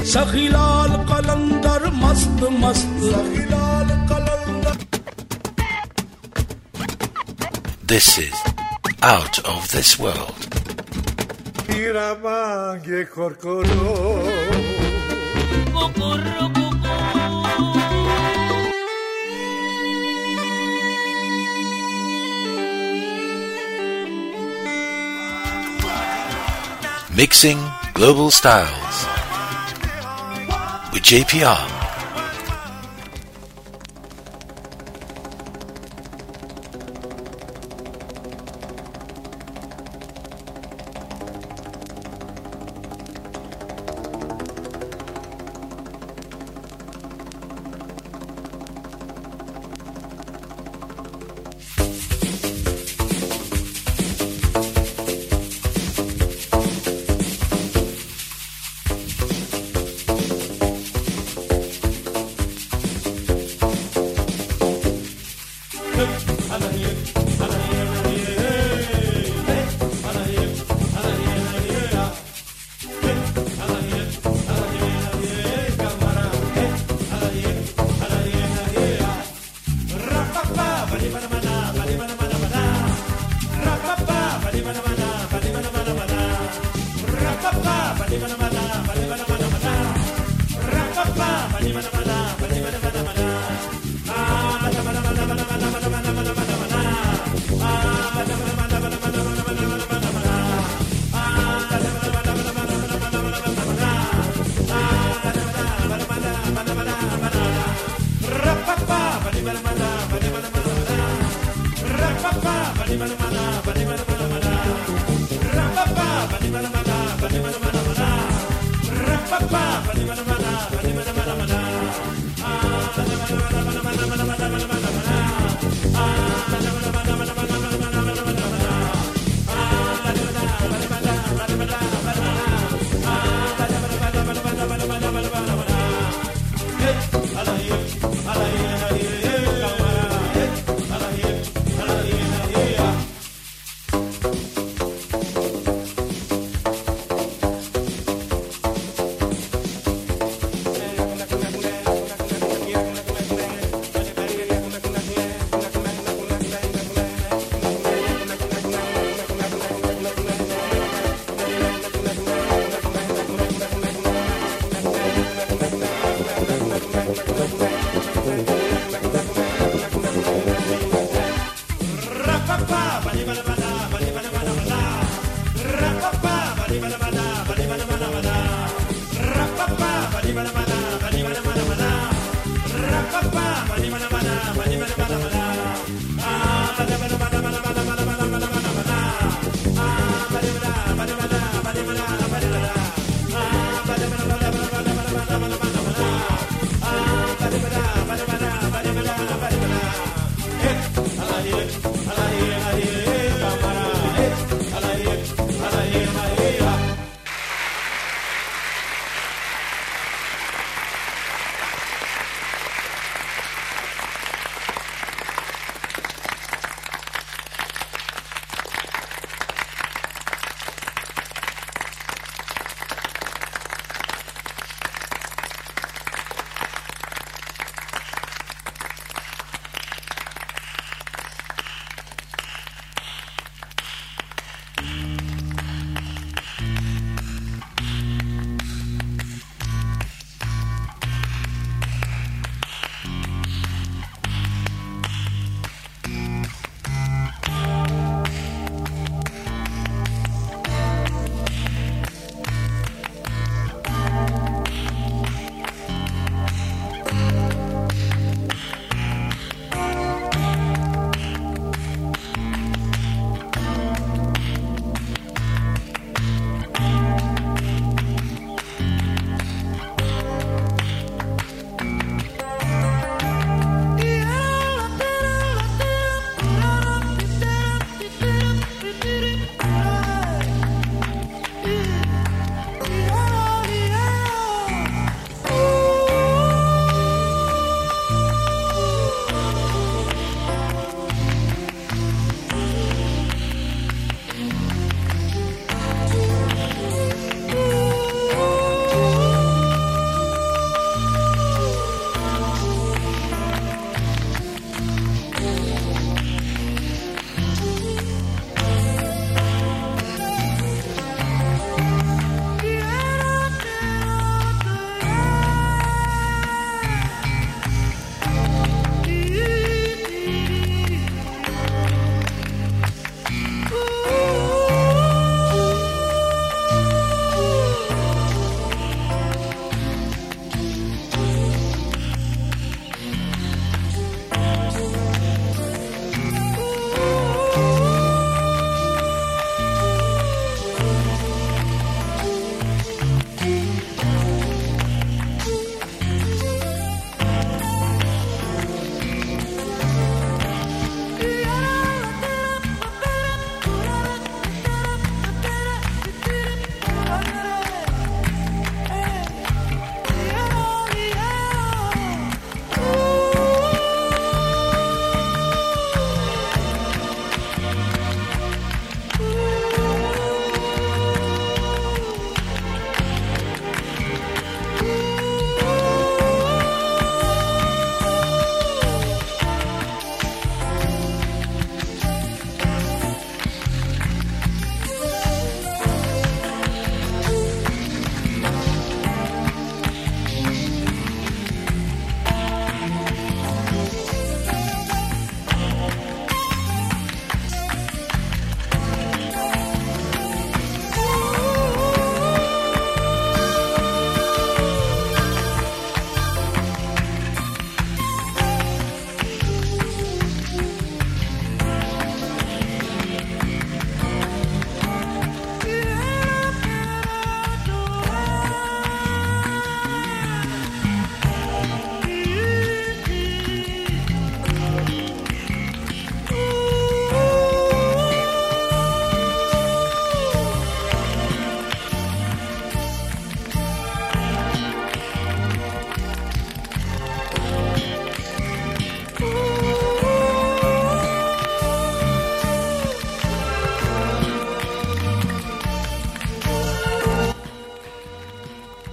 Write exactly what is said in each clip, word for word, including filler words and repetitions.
सखीलाल कलंदर मस्त मस्त सखीलाल कलंदर. This is Out of This World. Iramangue korkoro. Kokorro koko. Mixing Global Styles with J P R.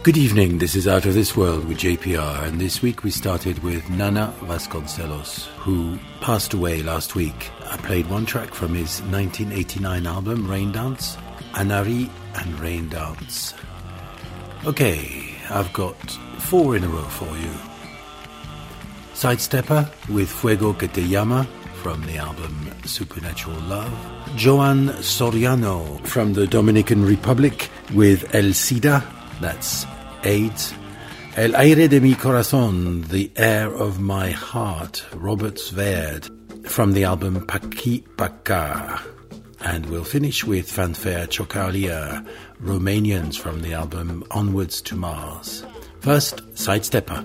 Good evening, this is Out of This World with J P R, and this week we started with Nana Vasconcelos, who passed away last week. I played one track from his nineteen eighty-nine album, Rain Dance, Anari and Rain Dance. Okay, I've got four in a row for you. Sidestepper with Fuego Que Te Llama from the album Supernatural Love. Joan Soriano from the Dominican Republic with El SIDA, that's AIDS. El Aire de Mi Corazón, The Air of My Heart, Robert Sverd from the album Paki Paka. And we'll finish with Fanfare Chocalia, Romanians from the album Onwards to Mars. First, Sidestepper.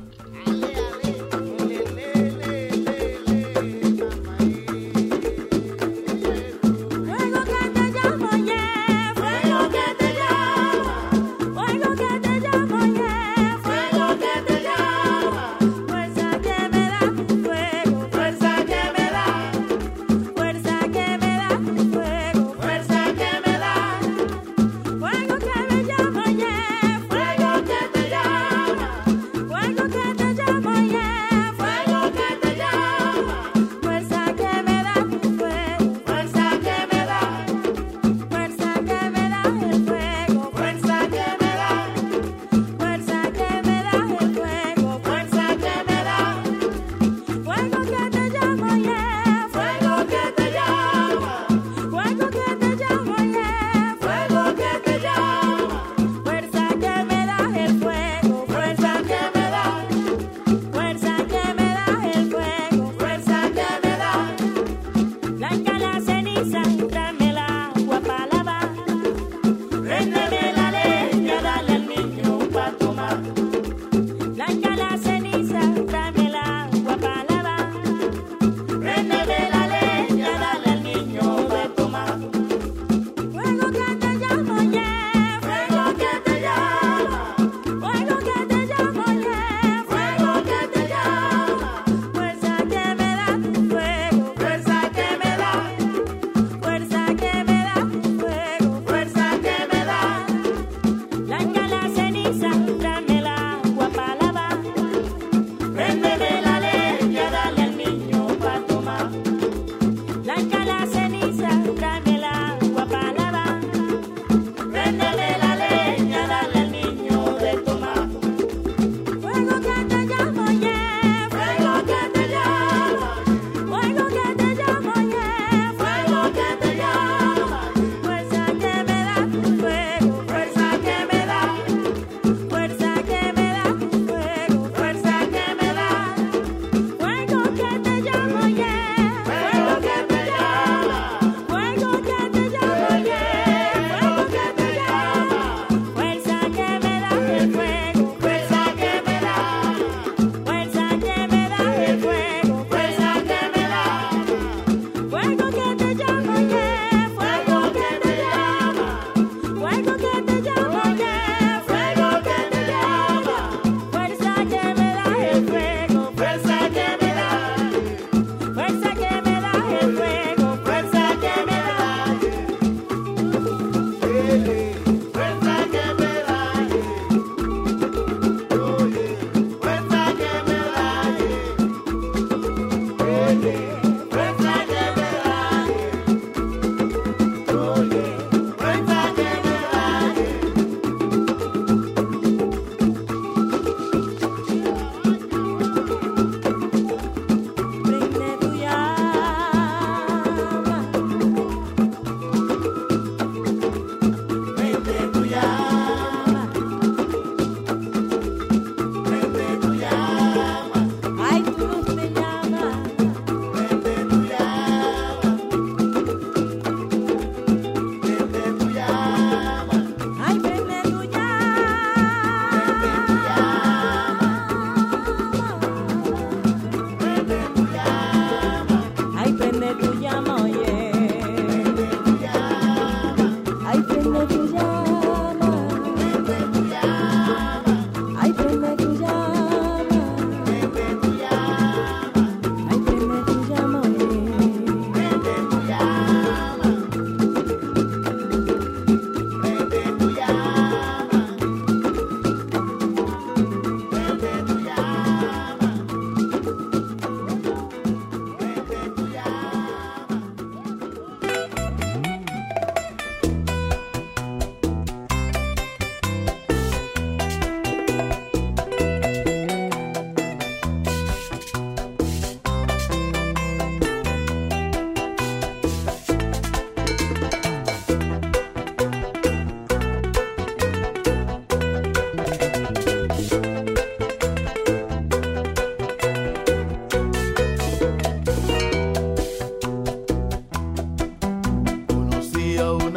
Fuego que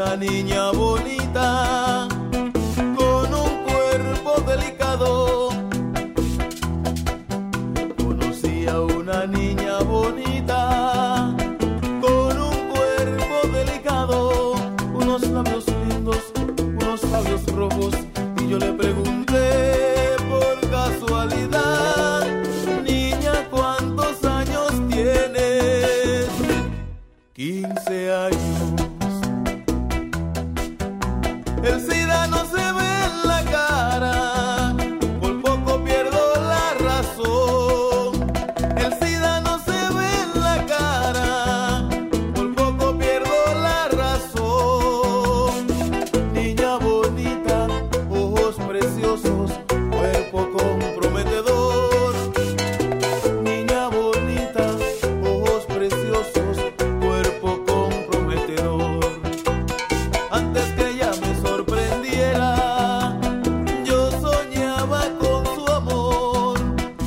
una niña bonita con un cuerpo delicado. Conocí a una niña bonita con un cuerpo delicado, unos labios lindos, unos labios rojos, y yo le pregunté por casualidad: niña, ¿cuántos años tienes? quince años. El SIDA no se ve en la cara, por poco pierdo la razón. El SIDA no se ve en la cara, por poco pierdo la razón. Niña bonita, ojos preciosos, cuerpo comprometedor. Niña bonita, ojos preciosos, cuerpo comprometedor. Antes que ella me sorprendiera, yo soñaba con su amor.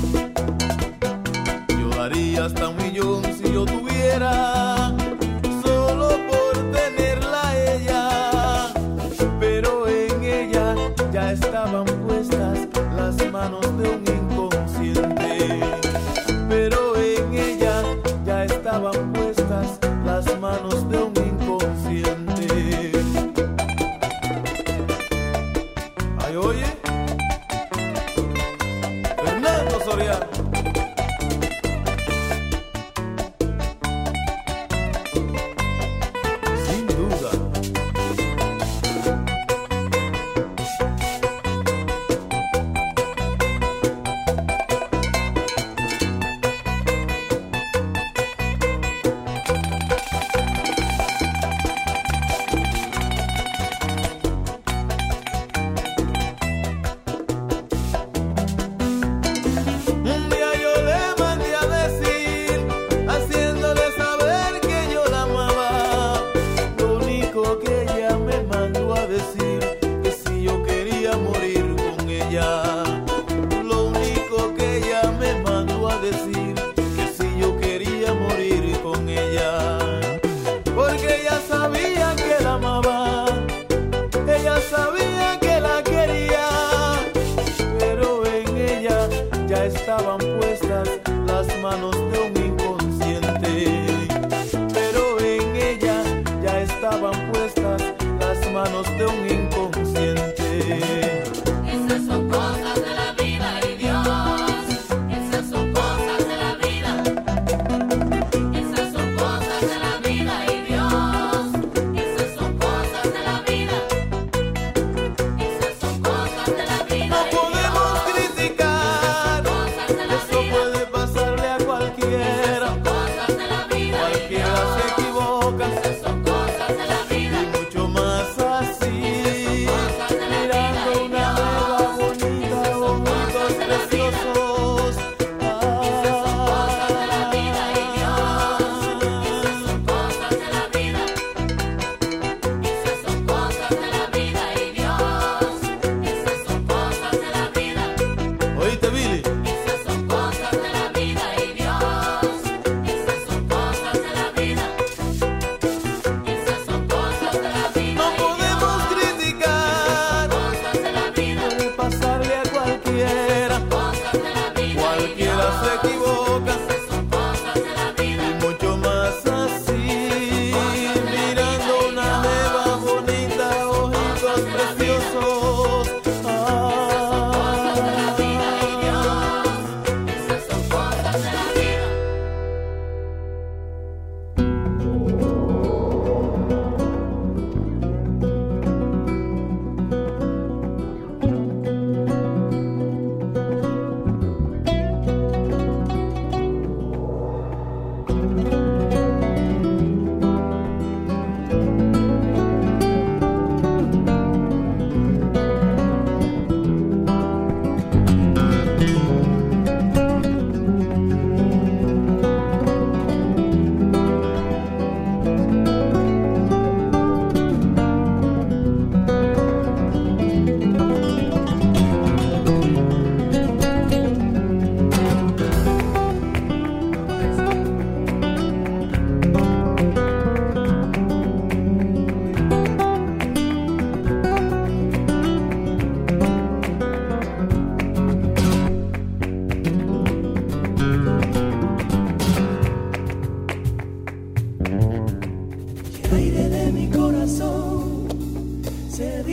Yo daría hasta un millón si yo tuviera, solo por tenerla a ella. Pero en ella ya estaban puestas las manos de un inconsciente. Pero en ella ya estaban puestas las manos de un inconsciente. Ay, oye, Fernando Soriano. Sin duda.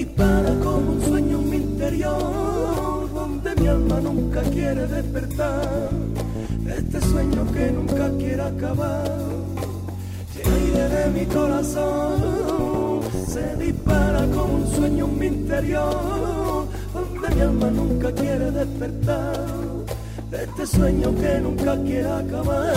dispara como un sueño en mi interior, donde mi alma nunca quiere despertar, este sueño que nunca quiere acabar. El aire de mi corazón se dispara como un sueño en mi interior, donde mi alma nunca quiere despertar, de este sueño que nunca quiere acabar.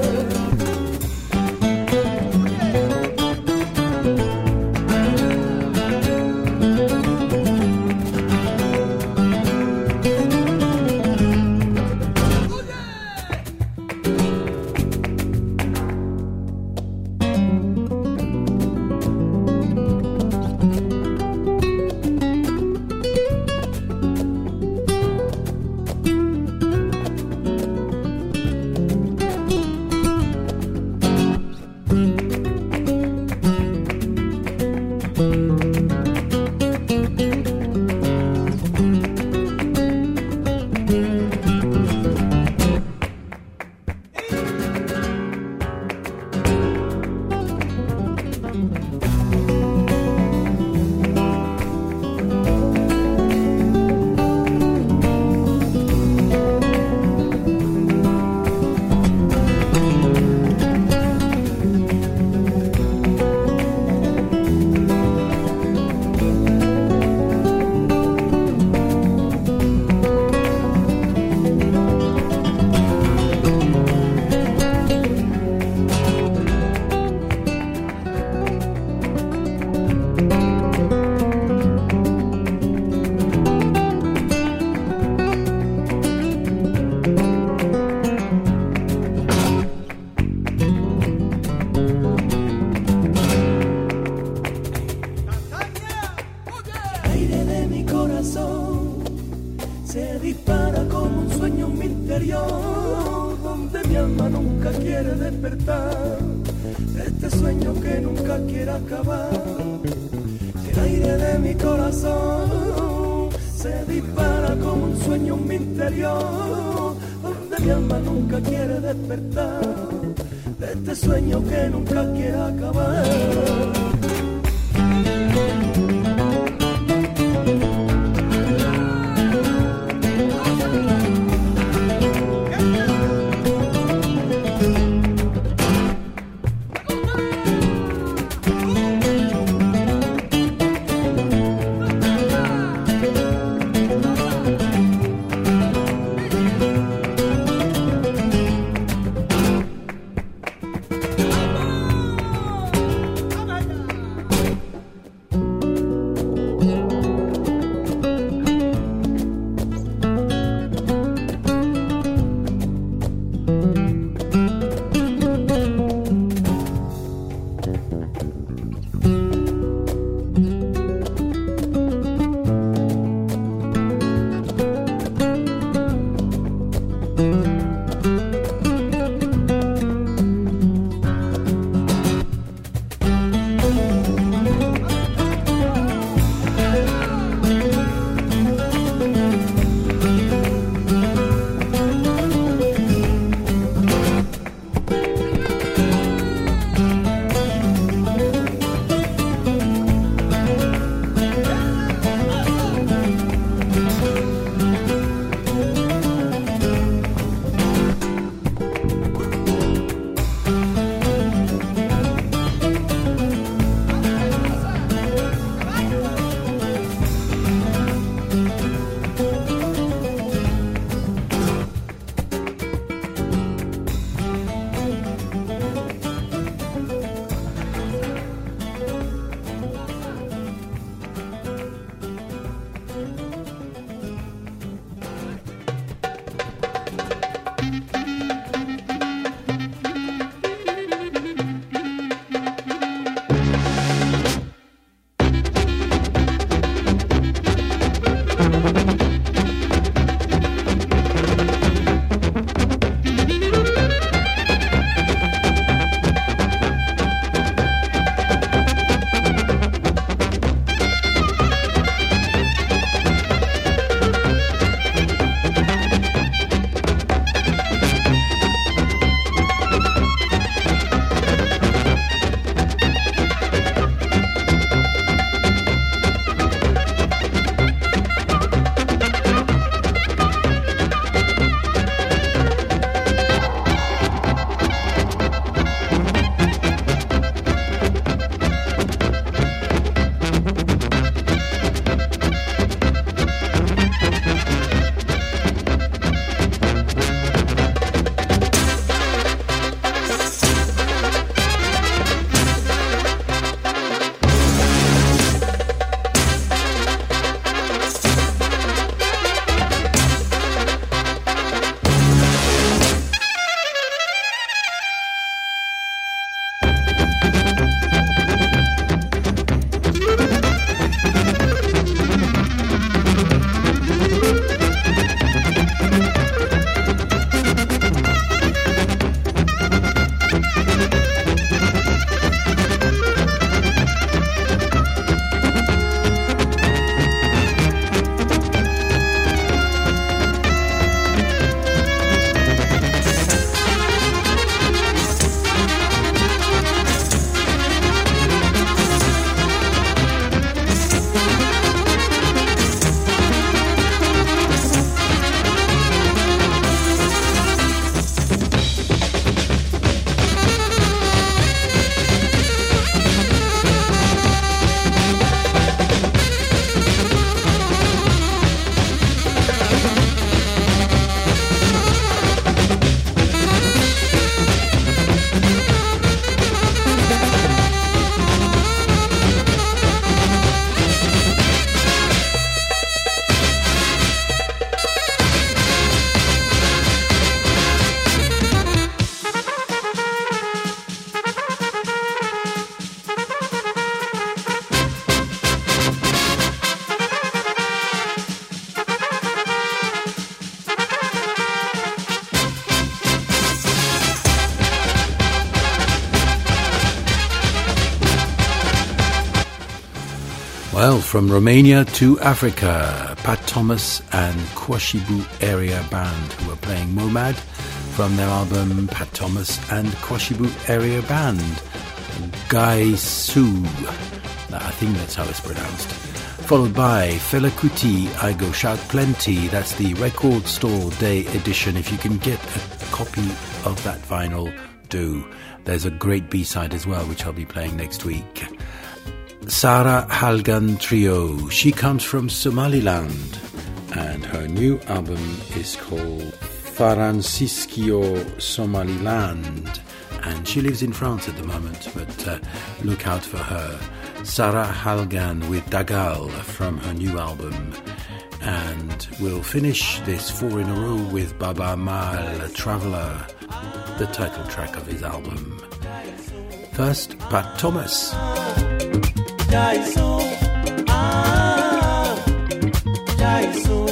Se dispara como un sueño en mi interior, donde mi alma nunca quiere despertar, este sueño que nunca quiere acabar. El aire de mi corazón se dispara como un sueño en mi interior, donde mi alma nunca quiere despertar, de este sueño que nunca quiere acabar. Come on. Well, from Romania to Africa, Pat Thomas and Kwashibu Area Band, who are playing Momad from their album Pat Thomas and Kwashibu Area Band. Guy Su, I think that's how it's pronounced. Followed by Fela Kuti, I Go Shout Plenty. That's the Record Store Day edition. If you can get a copy of that vinyl, do. There's a great B-side as well, which I'll be playing next week. Sarah Halgan Trio. She comes from Somaliland, and her new album is called Francisco Somaliland. And she lives in France at the moment, but uh, look out for her. Sarah Halgan with Dagal from her new album. And we'll finish this four in a row with Baba Mal, Traveller, the title track of his album. First, Pat Thomas. Jaiso, ah, Jaiso.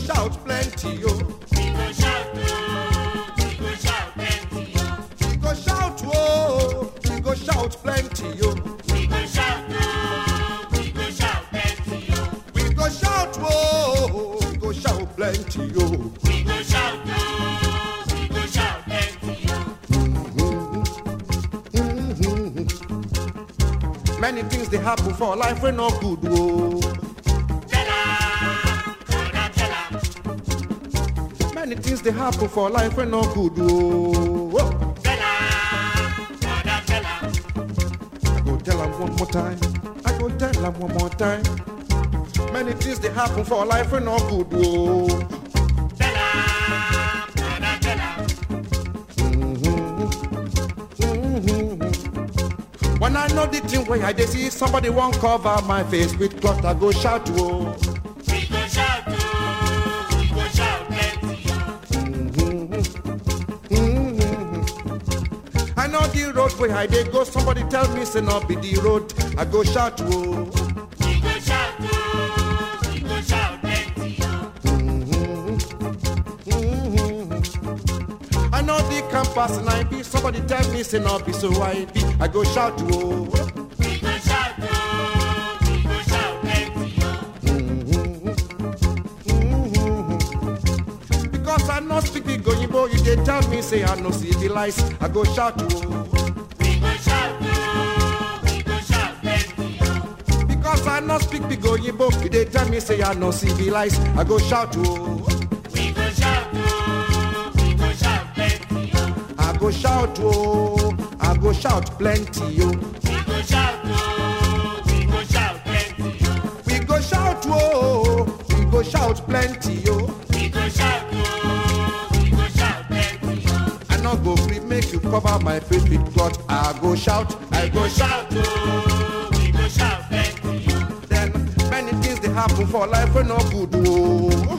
shout plenty, yo. We go shout, oh, we go shout plenty, yo. We go shout, oh, we go shout plenty, yo. We go shout, oh, we go shout plenty, yo. We go shout, oh, we go shout plenty, yo. We go shout, oh, we go shout plenty, yo. Many things they happen for life we no good, oh. Many things they happen for life we no good, oh. I go tell them one more time. I go tell them one more time. Many things they happen for life we no good, oh. When I know the thing where I dey see somebody won't cover my face with cloth, I go shout, oh. We go shout, oh, we go shout plenty, Mm-hmm. I know the road where I dey go, somebody tell me say not be the road, I go shout, oh. We go shout, oh, we go shout plenty, Mm-hmm. Mm-hmm. I know the campus and I be, somebody tell me say not be, so I be, I go shout, oh. We go shout, oh, we go shout plenty, Mm-hmm. Mm-hmm. Because I know speak the Goyimbo, you they tell me say I no civilize, I go shout, oh. We go shout, oh, we go shout plenty, Because I no speak big Goyimbo, you they tell me say I no civilize, I go shout, oh. we go shout, oh, we go shout plenty, I go shout, oh, I go shout plenty, yo. we go shout, oh, we go shout plenty, We go shout, oh, we go shout plenty, yo. we go shout, oh, we go shout plenty, I no go free make you cover my face with cloth. I go shout, I go shout, oh, we go shout plenty, then many things they happen for life we no good, oh.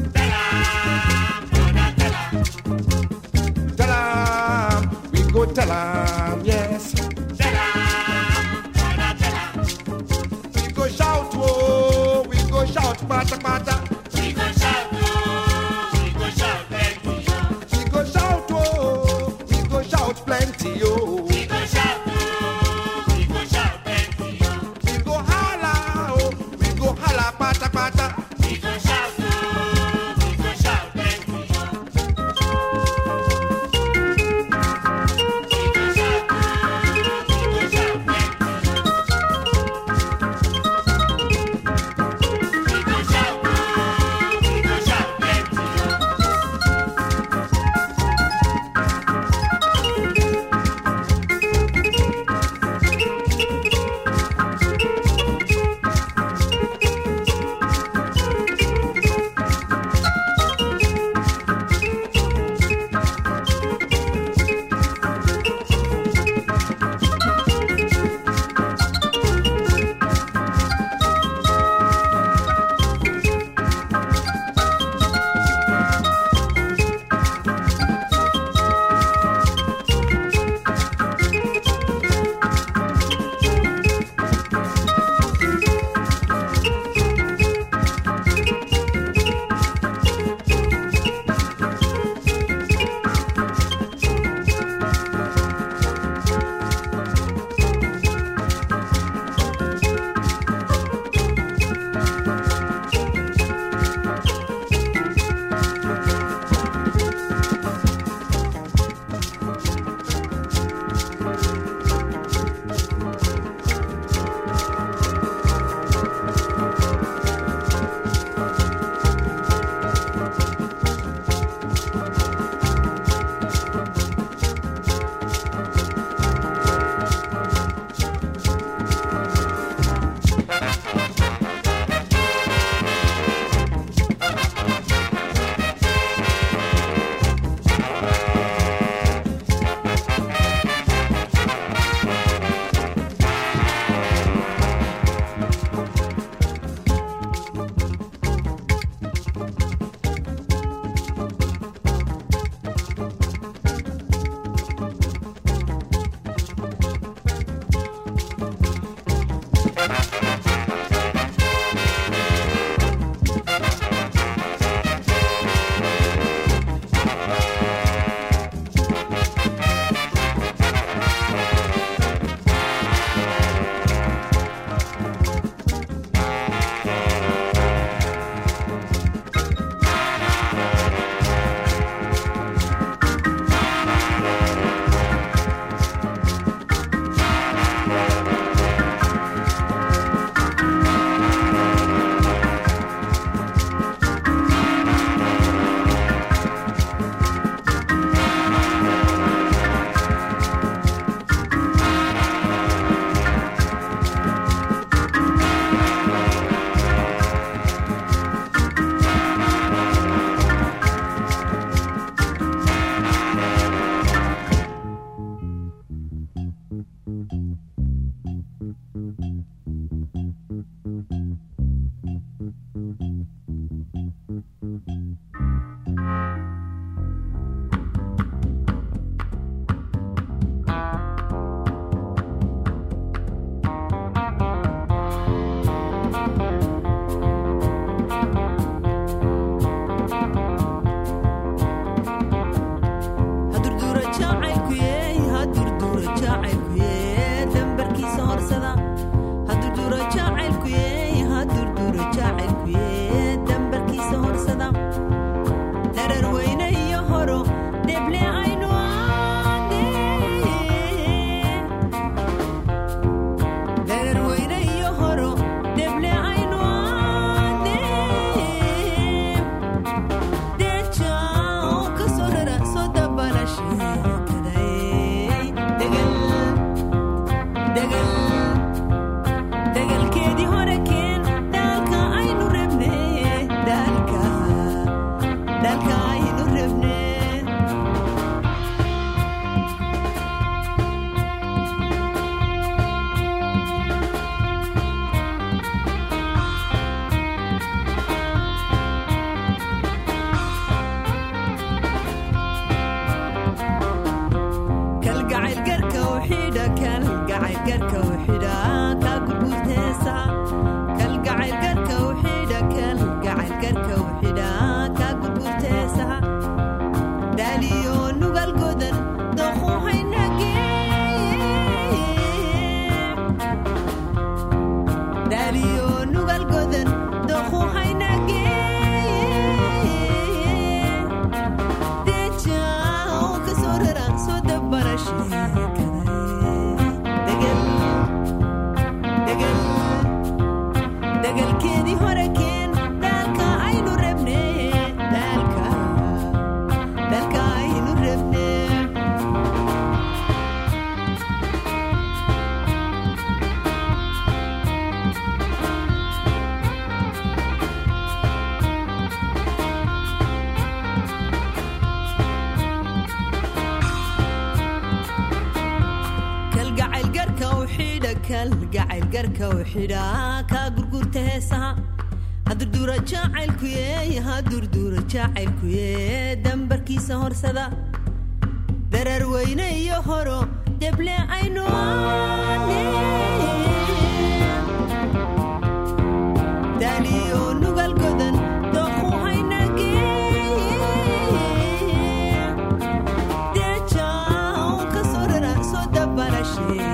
Tell 'em, we go tell 'em, yes. We go shout, oh, we go shout, pata pata. we go shout, oh, we go shout plenty, We go shout, oh, we go shout plenty, yo. we go shout, oh, we go shout plenty, We go holla, oh, we go holla, pata pata. we go shout, oh, we go shout plenty, we go shout, oh, we go shout plenty, we go shout, degalkeedii hore keen daalka aynu rabne daalka daalka aynu rabne gacayl garka u xidhaa ka gurgurta heesaha hadurdura jacaylku yee hadurdura jacaylku yee dambarkiisa horsada darar weyne iyo horo deble aynu daliyo nugal godan doqu haynagee dejaa ka sorara soo dabarashee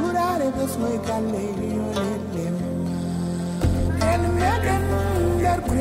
Del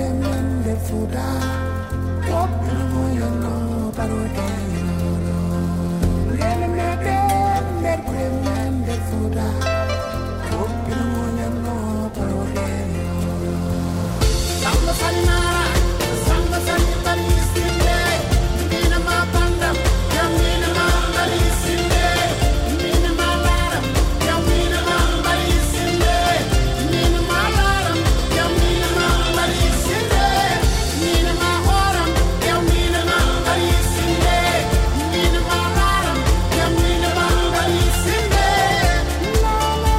fuda kopil mo yan no paroken no lele me de me premen de fuda kopil mo yan no paroken no samba sanara samba sanita misinde mina mapanda yamina mambalisinde mina malaram yamina mambalisinde mina malaram yamina mambalisinde mina mahoram yamina mambalisinde mina malaram yamina mambalisinde la la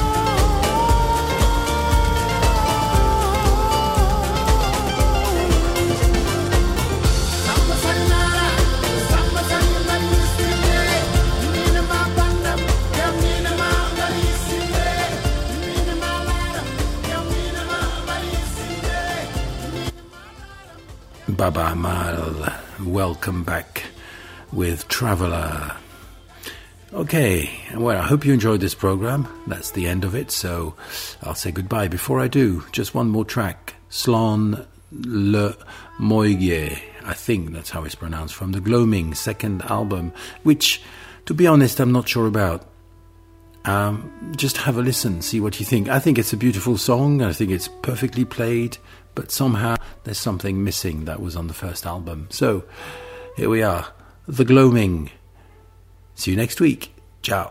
samba sanara samba sanita misinde mina mapanda yamina mambalisinde mina malaram yamina mambalisinde Baba Amal, welcome back with Traveller. Okay, well, I hope you enjoyed this program. That's the end of it, so I'll say goodbye. Before I do, just one more track. Slán le Moige, I think that's how it's pronounced, from the Gloaming second album, which, to be honest, I'm not sure about. Um, just have a listen, see what you think. I think it's a beautiful song. I think it's perfectly played, but somehow there's something missing that was on the first album. So here we are, The Gloaming. See you next week. Ciao.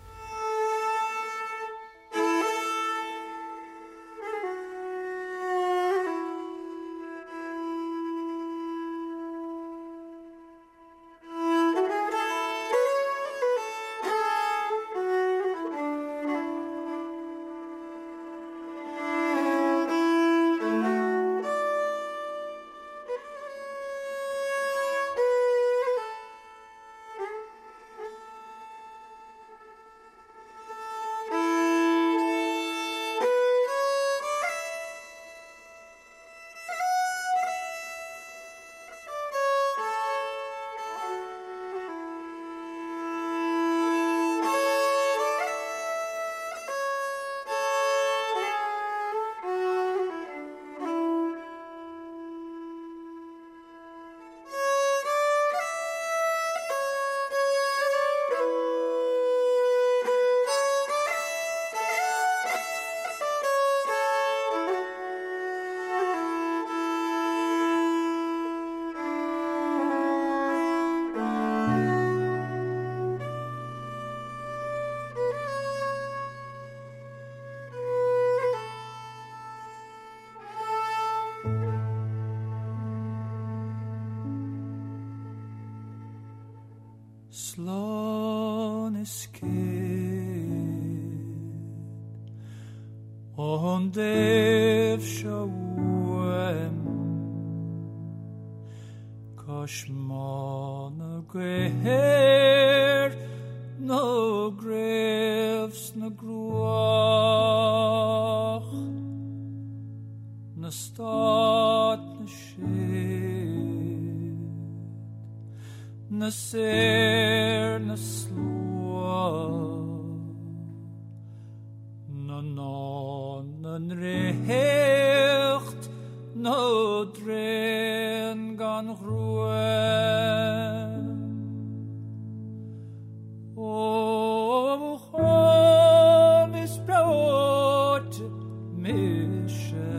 Slán is céad on déobh seo uaim Cosmán na gréir nó gréibhs na gruach na stát na séad na séir na slua na nán an récht nó dréan gan ghruaim ó chum is breote mise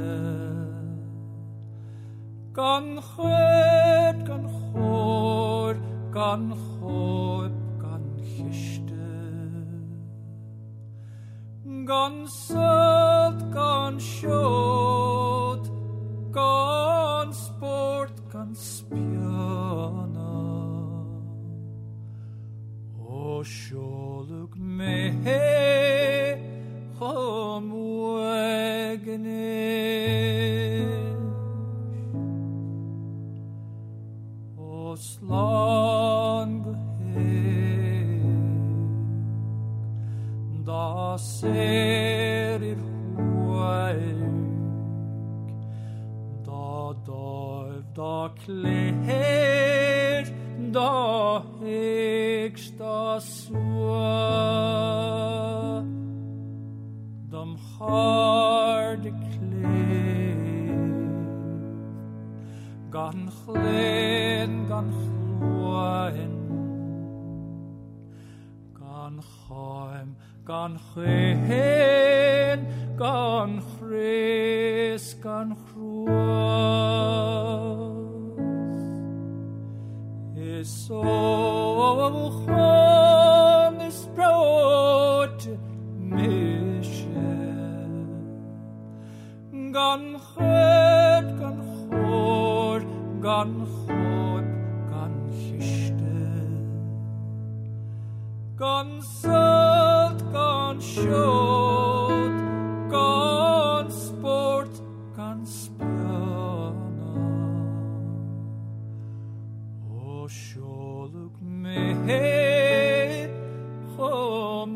gan chuid gan chóir gan chóib gan chiiste gan sult gan siod gan sport gan spiana ó siolug mé chum uaganis ó slán go héag dá séir ir huaig dá dáibh dá cléir dá héag dá sua dom char de cléir gan chlyn, gan chlwain, gan chaim, gan chwyn, gan chrys, gan chrwas. Is so chon is brod mishe, gan chyd, gan chod, gan chod, gan chiste, gan salt, gan shod, gan sport, gan spiana. O sholuk me chom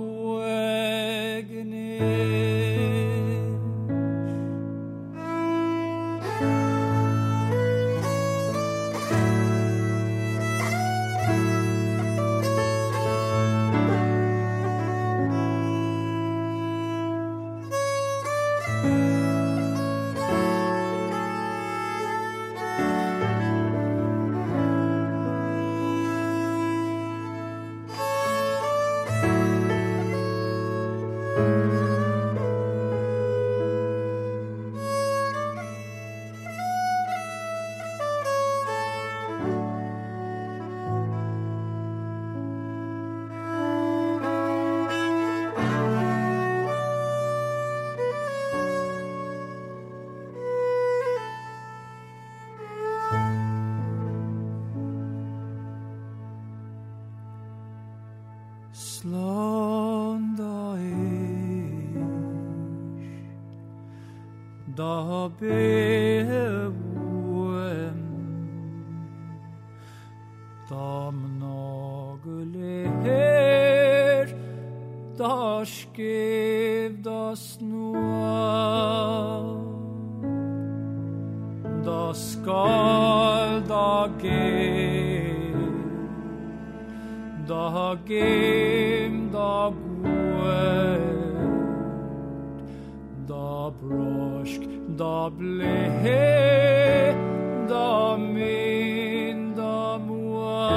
Slán da ish, da bewem, da mnogleher, da schgev das nur, da skal da gev, da gem, da guet, da brosk, da blehe, da min, da mua.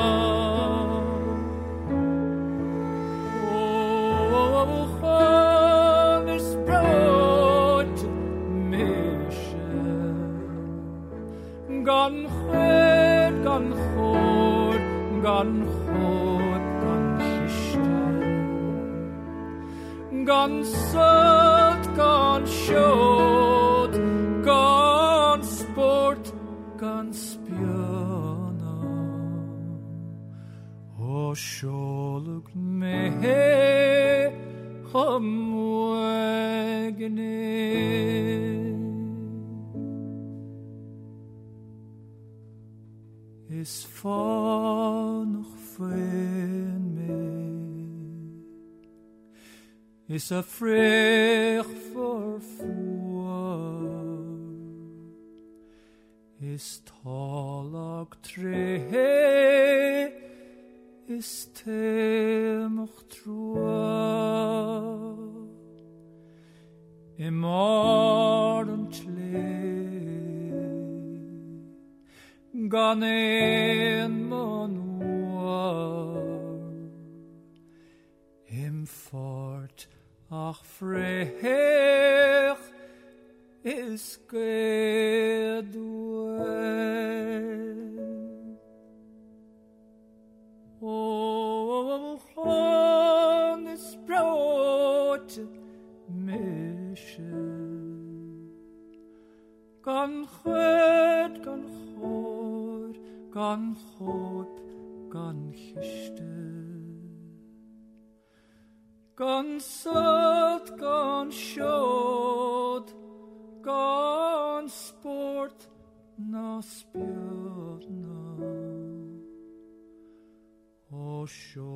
O chan is brod mishe, gan ched, gan chod, gan chod, gan chiste, gan salt, gan shod, gan sport, gan spiana. O sholuk me chamwegne. Is far noch fen me, is a frech for fuar, is talag tre, is temach trua, imorgon tle, gan en manuar, im fort ach frech is gedwet. O chan is brod mishe, gan ched, gan chod, gan chod, gan chiste, gan salt, gan shod, gan sport, na spiona. O shod